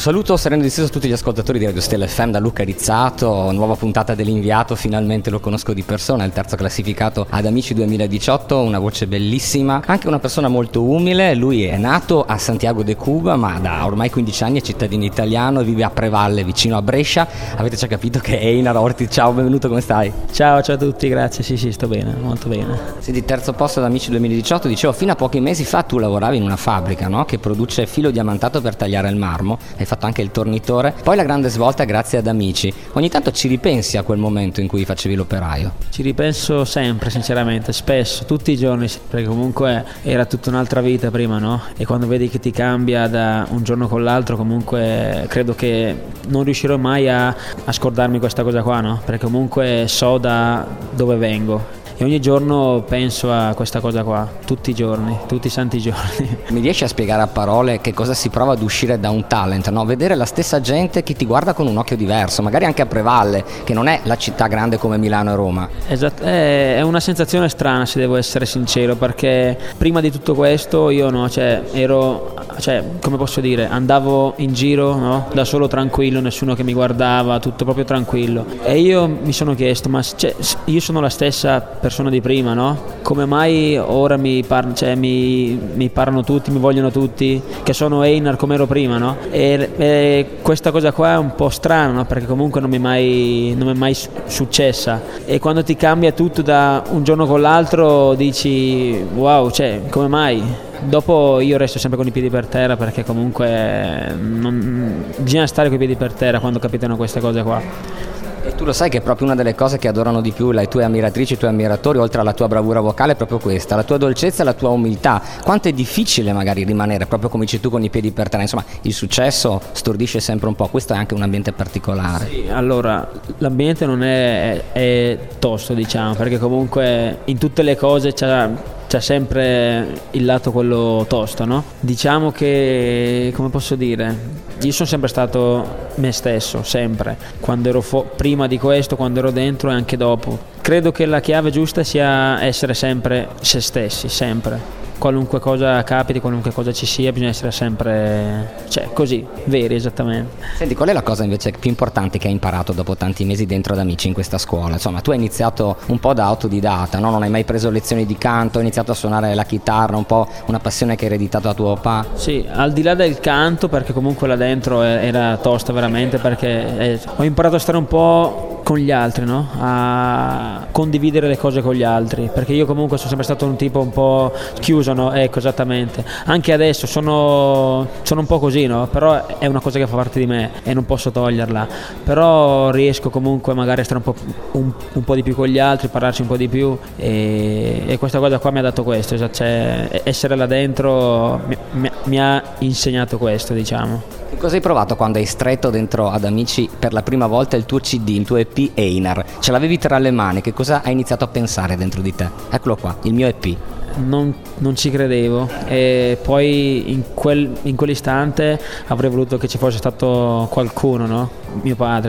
saluto sereno e disteso a tutti gli ascoltatori di Radio Stella FM da Luca Rizzato, nuova puntata dell'inviato, finalmente lo conosco di persona, il terzo classificato ad Amici 2018, una voce bellissima, anche una persona molto umile. Lui è nato a Santiago de Cuba ma da ormai 15 anni è cittadino italiano e vive a Prevalle vicino a Brescia. Avete già capito che è Einar Ortiz. Ciao, benvenuto, come stai? Ciao a tutti, grazie, sì sto bene, molto bene. Senti, terzo posto ad Amici 2018, dicevo fino a pochi mesi fa tu lavoravi in una fabbrica, no? Che produce filo diamantato per tagliare il marmo, hai fatto anche il tornitore, poi la grande svolta grazie ad Amici. Ogni tanto ci ripensi a quel momento in cui facevi l'operaio? Ci ripenso sempre, sinceramente, spesso, tutti i giorni, perché comunque era tutta un'altra vita prima, no? E quando vedi che ti cambia da un giorno con l'altro, comunque credo che non riuscirò mai a scordarmi questa cosa qua, no? Perché comunque so da dove vengo. E ogni giorno penso a questa cosa qua, tutti i giorni, tutti i santi giorni. Mi riesci a spiegare a parole che cosa si prova ad uscire da un talent, no? Vedere la stessa gente che ti guarda con un occhio diverso, magari anche a Prevalle, che non è la città grande come Milano e Roma. Esatto, è una sensazione strana, se devo essere sincero, perché prima di tutto questo io come posso dire, andavo in giro, no? Da solo, tranquillo, nessuno che mi guardava, tutto proprio tranquillo. E io mi sono chiesto, ma io sono la stessa persona di prima, no? Come mai ora mi parlano tutti, mi vogliono tutti, che sono Einar come ero prima, no? E questa cosa qua è un po' strana, no? Perché comunque non mi è mai successa. E quando ti cambia tutto da un giorno con l'altro dici wow, come mai? Dopo io resto sempre con i piedi per terra, perché comunque bisogna stare con i piedi per terra quando capitano queste cose qua. E tu lo sai che è proprio una delle cose che adorano di più le tue ammiratrici, i tuoi ammiratori, oltre alla tua bravura vocale, è proprio questa, la tua dolcezza e la tua umiltà. Quanto è difficile magari rimanere proprio come dici tu, con i piedi per terra. Insomma, il successo stordisce sempre un po', questo è anche un ambiente particolare. Sì, allora l'ambiente non è tosto, diciamo, perché comunque in tutte le cose c'è sempre il lato quello tosto, no? Diciamo che, come posso dire, io sono sempre stato me stesso, sempre, quando ero prima di questo, quando ero dentro e anche dopo. Credo che la chiave giusta sia essere sempre se stessi, sempre. Qualunque cosa capiti, qualunque cosa ci sia, bisogna essere sempre così, veri, esattamente. Senti, qual è la cosa invece più importante che hai imparato dopo tanti mesi dentro ad Amici in questa scuola? Insomma, tu hai iniziato un po' da autodidatta, no? Non hai mai preso lezioni di canto, hai iniziato a suonare la chitarra, un po' una passione che hai ereditato da tuo papà. Sì, al di là del canto, perché comunque là dentro era tosta veramente, perché ho imparato a stare un po' con gli altri, no? A condividere le cose con gli altri, perché io comunque sono sempre stato un tipo un po' chiuso, no? Ecco, esattamente. Anche adesso sono un po' così, no? Però è una cosa che fa parte di me e non posso toglierla. Però riesco comunque magari a stare un po' di più con gli altri, parlarci un po' di più, e questa cosa qua mi ha dato questo, essere là dentro mi ha insegnato questo, diciamo. Che cosa hai provato quando hai stretto dentro ad Amici per la prima volta il tuo CD, il tuo EP Einar? Ce l'avevi tra le mani, che cosa hai iniziato a pensare dentro di te? Eccolo qua, il mio EP. Non ci credevo, e poi in quell'istante avrei voluto che ci fosse stato qualcuno, no? Mio padre,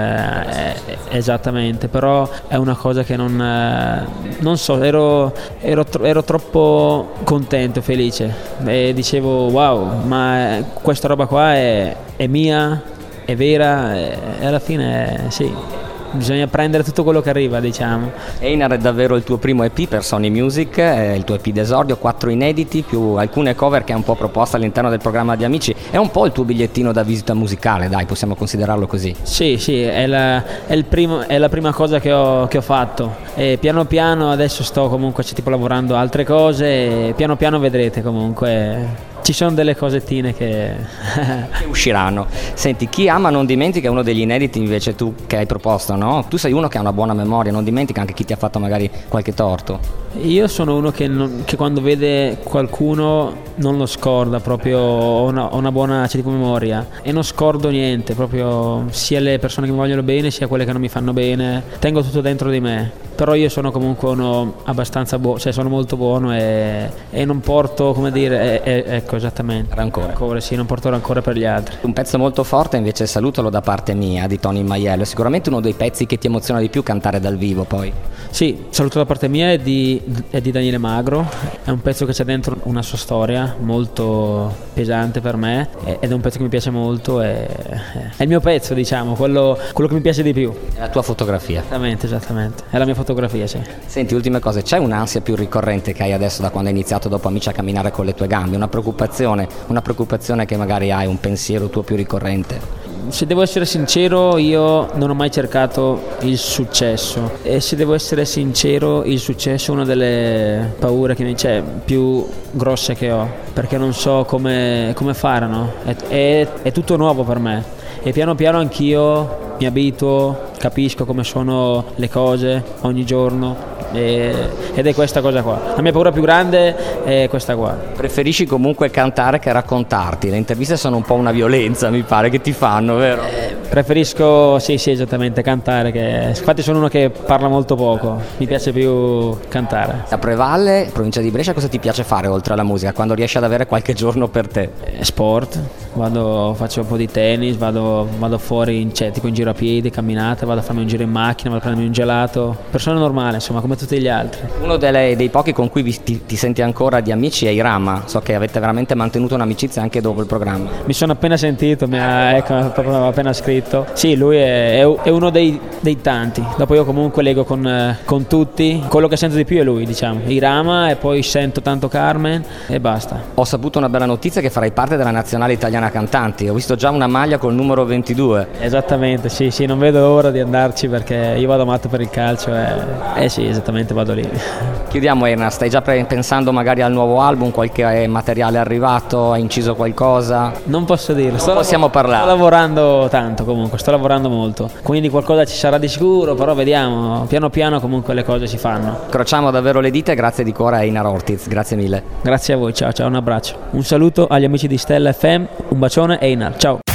esattamente, però è una cosa che non so, ero troppo contento, felice, e dicevo wow, ma questa roba qua è mia, è vera, e alla fine sì. Bisogna prendere tutto quello che arriva, diciamo. Einar è davvero il tuo primo EP per Sony Music, è il tuo EP d'esordio, 4 inediti più alcune cover che hai un po' proposto all'interno del programma di Amici. È un po' il tuo bigliettino da visita musicale, dai, possiamo considerarlo così. Sì, è la prima cosa che ho fatto, e piano piano adesso sto comunque lavorando altre cose, e piano piano vedrete comunque. Ci sono delle cosettine che usciranno. Senti, Chi ama non dimentica è uno degli inediti invece tu che hai proposto, no? Tu sei uno che ha una buona memoria, non dimentica anche chi ti ha fatto magari qualche torto. Io sono uno che quando vede qualcuno non lo scorda, proprio ho una buona tipo memoria, e non scordo niente, proprio sia le persone che mi vogliono bene sia quelle che non mi fanno bene, tengo tutto dentro di me. però io sono comunque uno abbastanza buono, cioè sono molto buono e non porto, come dire, ecco, esattamente, rancore, sì, non porto rancore per gli altri. Un pezzo molto forte invece, salutalo da parte mia, di Tony Maiello, è sicuramente uno dei pezzi che ti emoziona di più cantare dal vivo poi. Sì, saluto da parte mia e di Daniele Magro, è un pezzo che c'è dentro una sua storia molto pesante per me ed è un pezzo che mi piace molto, è il mio pezzo, diciamo, quello che mi piace di più. È la tua fotografia. Esattamente, è la mia fotografia, sì. Senti, ultime cose, c'è un'ansia più ricorrente che hai adesso da quando hai iniziato dopo Amici a camminare con le tue gambe, una preoccupazione che magari hai, un pensiero tuo più ricorrente? Se devo essere sincero, io non ho mai cercato il successo e se devo essere sincero, il successo è una delle paure che c'è più grosse che ho, perché non so come fare, no? È tutto nuovo per me e piano piano anch'io mi abituo, capisco come sono le cose ogni giorno ed è questa cosa qua. La mia paura più grande è questa qua. Preferisci comunque cantare che raccontarti? Le interviste sono un po' una violenza, mi pare, che ti fanno, vero? Preferisco, sì, esattamente, cantare, infatti sono uno che parla molto poco, mi piace più cantare. A Prevalle, provincia di Brescia, cosa ti piace fare oltre alla musica, quando riesci ad avere qualche giorno per te? Sport, faccio un po' di tennis, vado fuori, tipo in giro a piedi, camminate, vado a farmi un giro in macchina, vado a prendermi un gelato, persona normale, insomma, come tutti gli altri. Uno dei pochi con cui ti senti ancora di amici è Irama, so che avete veramente mantenuto un'amicizia anche dopo il programma. Mi sono appena mi ha appena scritto. Sì, lui è uno dei tanti, dopo io comunque leggo con tutti, quello che sento di più è lui, diciamo, Irama, e poi sento tanto Carmen e basta. Ho saputo una bella notizia, che farai parte della nazionale italiana cantanti, ho visto già una maglia col numero 22. Esattamente, sì, non vedo l'ora di andarci perché io vado matto per il calcio e sì, esattamente, vado lì. Chiudiamo, Erna, stai già pensando magari al nuovo album, qualche materiale arrivato, hai inciso qualcosa? Non posso dirlo, possiamo parlare. Sto lavorando tanto comunque, sto lavorando molto, quindi qualcosa ci sarà di sicuro, però vediamo, piano piano comunque le cose si fanno. Crociamo davvero le dita e grazie di cuore a Einar Ortiz, grazie mille. Grazie a voi, ciao, un abbraccio. Un saluto agli amici di Stella FM, un bacione Einar, ciao.